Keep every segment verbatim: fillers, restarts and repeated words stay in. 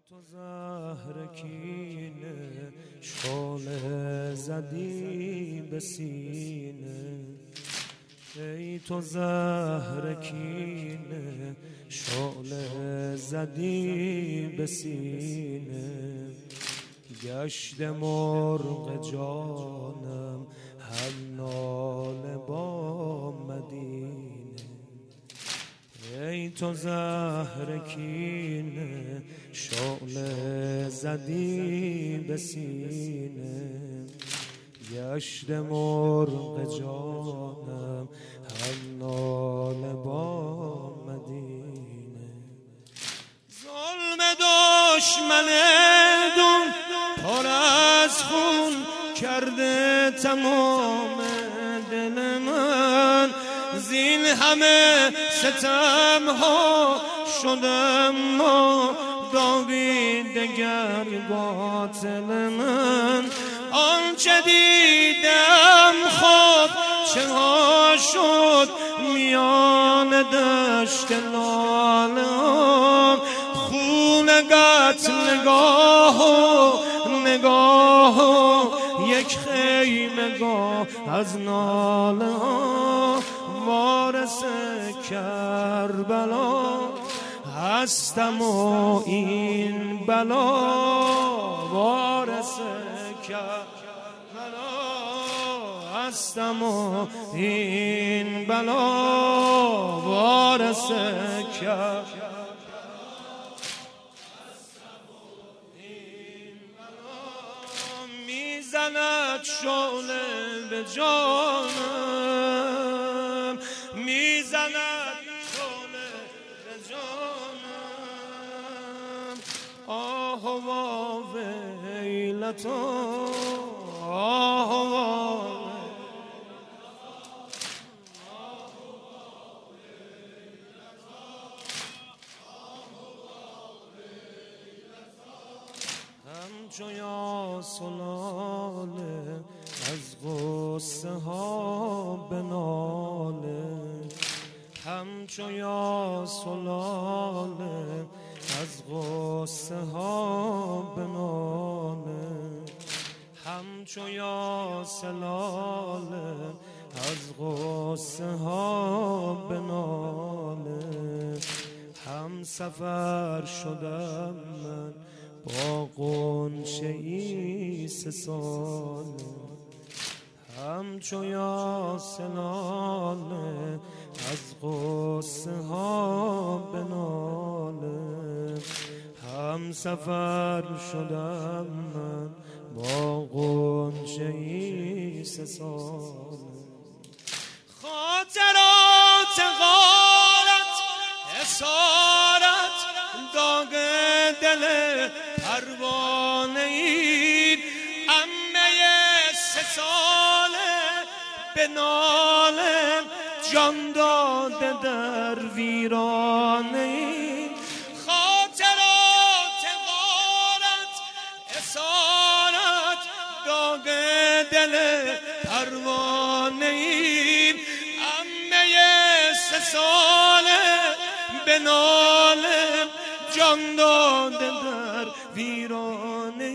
تو زهر کینه شعله زدی به سینه، ای تو زهر کینه شعله زدی به سینه، گشت مرغ جانم هم ناله با مدینه، ای تو زهر کینه شعله زدی به سینه، گشت مرغ جانم هم ناله با مدینه. ظلم دشمن دون پر از خون کرده تمام دل من، زین همه ستم ها شدم ما داوی دگر باطل من، آنچه دیدم خود چه ها شد میان دشت لاله، خون قتلگاه و نگاه و یک خیمگاه از ناله، وارث کربلا هستم و این بلا، وارث کربلا هستم و این بلا، وارث کربلا میزند شعله به جانم، میزند شعله به جانم، آه و ویلتا، آه و همچو یاسلاله از غصه ها بناله، همچو یاسلاله از غصه ها بناله، همچو یاسلاله از غصه ها بناله، هم سفر شدم من با غنچه ای سه ساله، همچو یاسلاله از غصه ها بناله، هم سفر شدم من با غنچه ای سه ساله، خاطرات غارت اسارت داغ دل پروانه اید، عمه سه ساله به ناله جان داده در ویرانه اید، خاطرات غارت اسارت داغ دل پروانه اید، عمه سه ساله به ناله جان داده در ویرانه،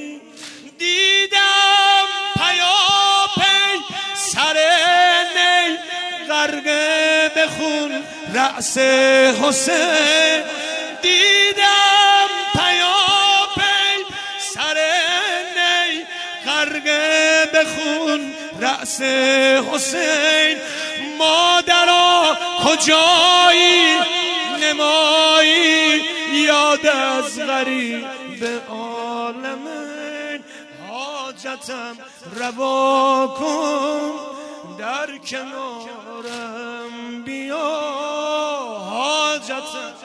دیدم پیاپی سر نی غرقه به خون رأس حسین، دیدم پیاپی سر نی غرقه به خون رأس حسین، مادرها کجایی نمایی یاد از غریب عالمین، حاجتم روا کن در کنارم بیا، حاجتم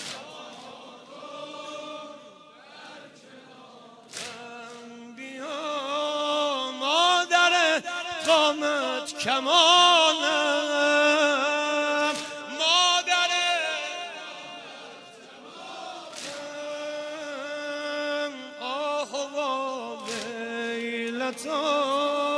بیا، مادر قامت کمانم، مادر آه و ویلتا.